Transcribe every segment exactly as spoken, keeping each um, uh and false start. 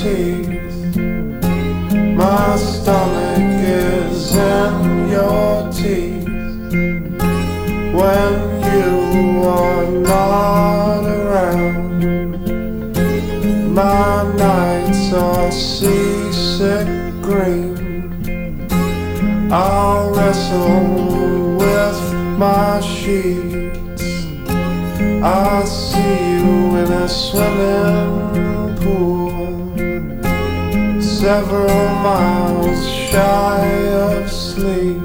teeth. My stomach is in your teeth. When you are not around, my nights are seasick green. I'll wrestle with my sheets. I see you in a swimming pool, several miles shy of sleep.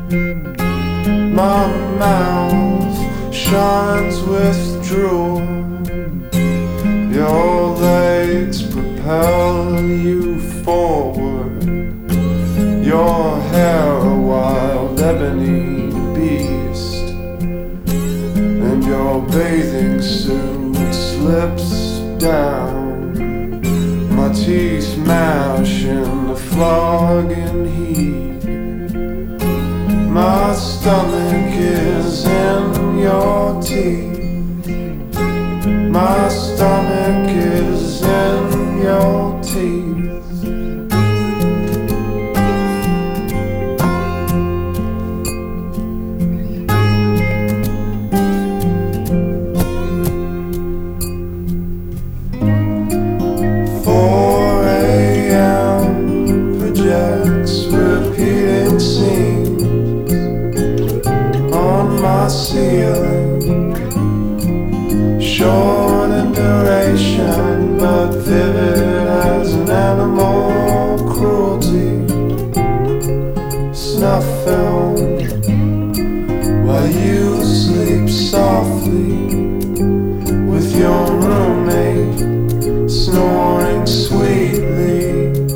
My mouth shines with drool. Your legs propel you forward. Your hair a wild ebony beast, and your bathing suit slips down. My teeth mash in the flogging heat. My stomach is in your teeth. My stomach is in your teeth. Ceiling, short in duration, but vivid as an animal cruelty. Snuff film while you sleep softly with your roommate snoring sweetly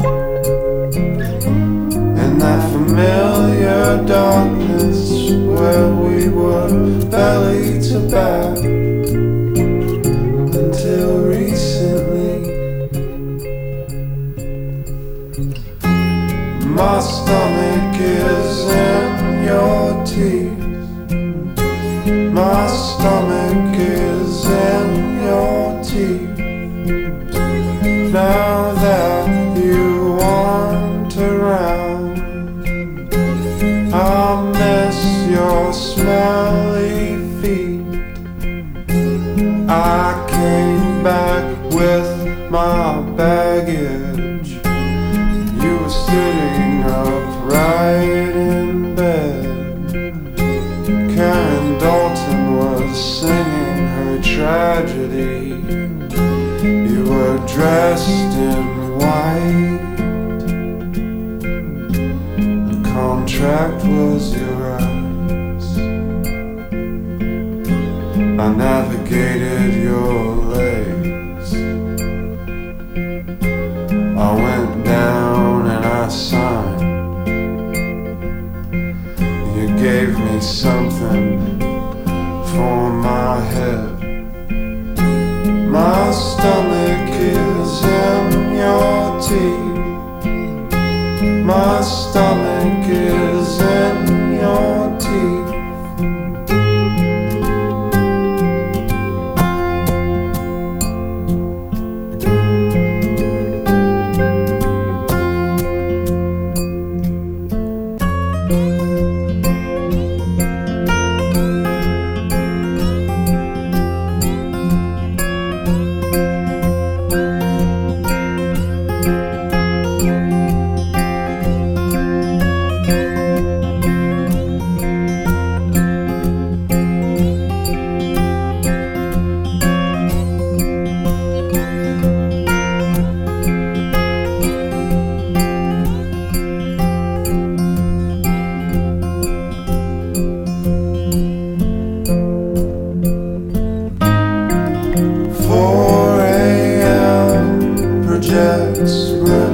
in that familiar darkness where we were belly to back until recently. My stomach is in your teeth. My stomach is in your teeth. Now that you aren't around, I miss your smelly feet. I came back with my baggage. You were sitting upright in bed. Karen Dalton was singing her tragedy. You were dressed in white. The contract was your eyes. I navigated your legs. I went down and I signed. You gave me something for my head. My stomach is in your teeth. My stomach is in your teeth. four a.m. projects